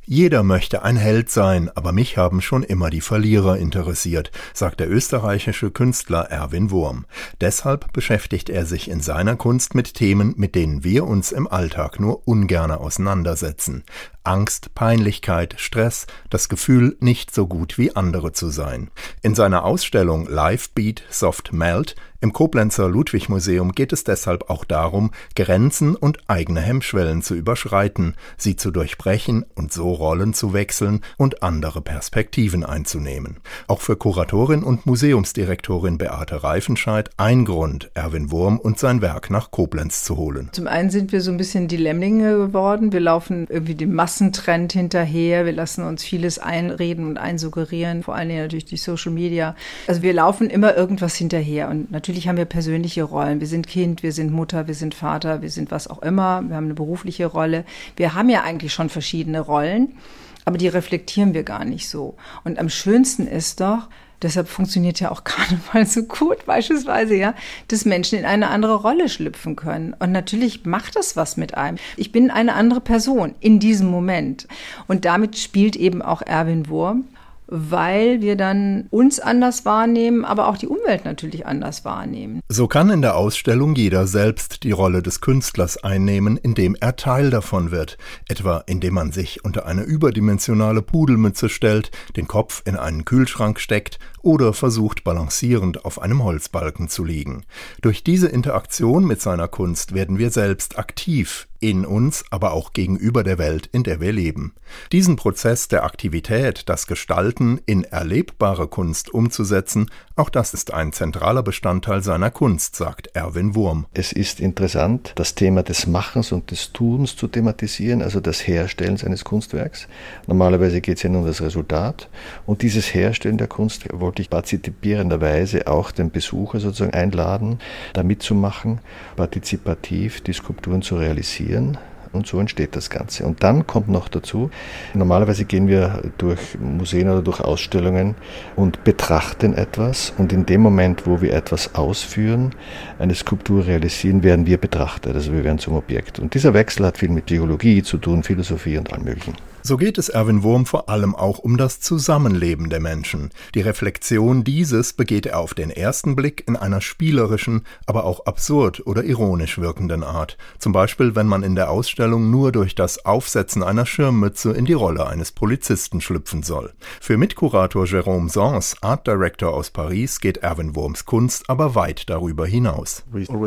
Jeder möchte ein Held sein, aber mich haben schon immer die Verlierer interessiert, sagt der österreichische Künstler Erwin Wurm. Deshalb beschäftigt er sich in seiner Kunst mit Themen, mit denen wir uns im Alltag nur ungerne auseinandersetzen. Angst, Peinlichkeit, Stress, das Gefühl, nicht so gut wie andere zu sein. In seiner Ausstellung Live Beat Soft Melt im Koblenzer Ludwig-Museum geht es deshalb auch darum, Grenzen und eigene Hemmschwellen zu überschreiten, sie zu durchbrechen und so Rollen zu wechseln und andere Perspektiven einzunehmen. Auch für Kuratorin und Museumsdirektorin Beate Reifenscheid ein Grund, Erwin Wurm und sein Werk nach Koblenz zu holen. Zum einen sind wir so ein bisschen die Lemminge geworden. Wir laufen irgendwie dem Massentrend hinterher. Wir lassen uns vieles einreden und einsuggerieren, vor allen Dingen natürlich durch Social Media. Also wir laufen immer irgendwas hinterher und natürlich haben wir persönliche Rollen. Wir sind Kind, wir sind Mutter, wir sind Vater, wir sind was auch immer. Wir haben eine berufliche Rolle. Wir haben ja eigentlich schon verschiedene Rollen, aber die reflektieren wir gar nicht so. Und am schönsten ist doch, deshalb funktioniert ja auch Karneval so gut, beispielsweise, ja, dass Menschen in eine andere Rolle schlüpfen können. Und natürlich macht das was mit einem. Ich bin eine andere Person in diesem Moment. Und damit spielt eben auch Erwin Wurm, weil wir dann uns anders wahrnehmen, aber auch die Umwelt natürlich anders wahrnehmen. So kann in der Ausstellung jeder selbst die Rolle des Künstlers einnehmen, indem er Teil davon wird, etwa indem man sich unter eine überdimensionale Pudelmütze stellt, den Kopf in einen Kühlschrank steckt oder versucht, balancierend auf einem Holzbalken zu liegen. Durch diese Interaktion mit seiner Kunst werden wir selbst aktiv, in uns, aber auch gegenüber der Welt, in der wir leben. Diesen Prozess der Aktivität, das Gestalten in erlebbare Kunst umzusetzen, auch das ist ein zentraler Bestandteil seiner Kunst, sagt Erwin Wurm. Es ist interessant, das Thema des Machens und des Tuns zu thematisieren, also des Herstellens eines Kunstwerks. Normalerweise geht es ja nur um das Resultat. Und dieses Herstellen der Kunst wollte ich partizipierenderweise auch den Besucher sozusagen einladen, da mitzumachen, partizipativ die Skulpturen zu realisieren. Und so entsteht das Ganze. Und dann kommt noch dazu, normalerweise gehen wir durch Museen oder durch Ausstellungen und betrachten etwas. Und in dem Moment, wo wir etwas ausführen, eine Skulptur realisieren, werden wir betrachtet. Also wir werden zum Objekt. Und dieser Wechsel hat viel mit Psychologie zu tun, Philosophie und allem Möglichen. So geht es Erwin Wurm vor allem auch um das Zusammenleben der Menschen. Die Reflexion dieses begeht er auf den ersten Blick in einer spielerischen, aber auch absurd oder ironisch wirkenden Art. Zum Beispiel, wenn man in der Ausstellung nur durch das Aufsetzen einer Schirmmütze in die Rolle eines Polizisten schlüpfen soll. Für Mitkurator Jérôme Sens, Art Director aus Paris, geht Erwin Wurms Kunst aber weit darüber hinaus.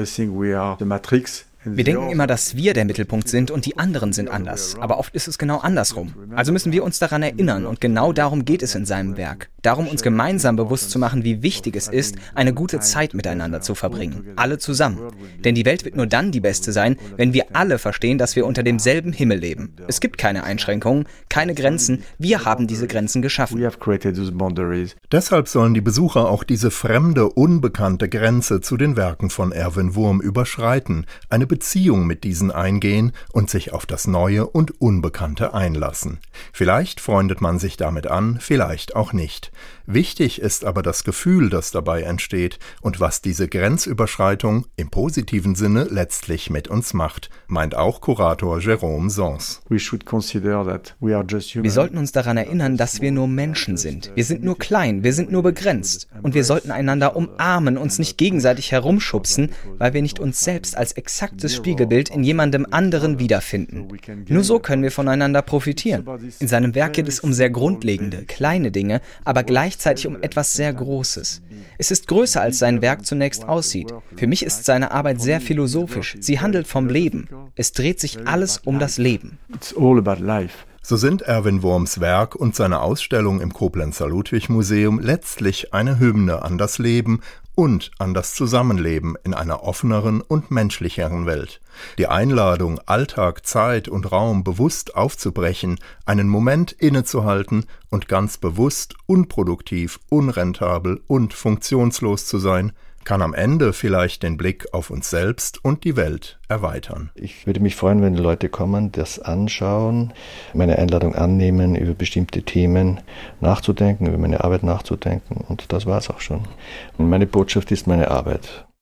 Wir denken immer, dass wir der Mittelpunkt sind und die anderen sind anders. Aber oft ist es genau andersrum. Also müssen wir uns daran erinnern und genau darum geht es in seinem Werk. Darum, uns gemeinsam bewusst zu machen, wie wichtig es ist, eine gute Zeit miteinander zu verbringen. Alle zusammen. Denn die Welt wird nur dann die beste sein, wenn wir alle verstehen, dass wir unter demselben Himmel leben. Es gibt keine Einschränkungen, keine Grenzen. Wir haben diese Grenzen geschaffen. Deshalb sollen die Besucher auch diese fremde, unbekannte Grenze zu den Werken von Erwin Wurm überschreiten, eine Beziehung mit diesen eingehen und sich auf das Neue und Unbekannte einlassen. Vielleicht freundet man sich damit an, vielleicht auch nicht. Wichtig ist aber das Gefühl, das dabei entsteht und was diese Grenzüberschreitung im positiven Sinne letztlich mit uns macht, meint auch Kurator Jérôme Sens. Wir sollten uns daran erinnern, dass wir nur Menschen sind. Wir sind nur klein, wir sind nur begrenzt. Und wir sollten einander umarmen, uns nicht gegenseitig herumschubsen, weil wir nicht uns selbst als exaktes Spiegelbild in jemandem anderen wiederfinden. Nur so können wir voneinander profitieren. In seinem Werk geht es um sehr grundlegende, kleine Dinge, aber gleichzeitig um etwas sehr Großes. Es ist größer, als sein Werk zunächst aussieht. Für mich ist seine Arbeit sehr philosophisch. Sie handelt vom Leben. Es dreht sich alles um das Leben. So sind Erwin Wurms Werk und seine Ausstellung im Koblenzer Ludwig-Museum letztlich eine Hymne an das Leben und an das Zusammenleben in einer offeneren und menschlicheren Welt. Die Einladung, Alltag, Zeit und Raum bewusst aufzubrechen, einen Moment innezuhalten und ganz bewusst unproduktiv, unrentabel und funktionslos zu sein, kann am Ende vielleicht den Blick auf uns selbst und die Welt erweitern. Ich würde mich freuen, wenn Leute kommen, das anschauen, meine Einladung annehmen, über bestimmte Themen nachzudenken, über meine Arbeit nachzudenken. Und das war es auch schon. Und meine Botschaft ist meine Arbeit.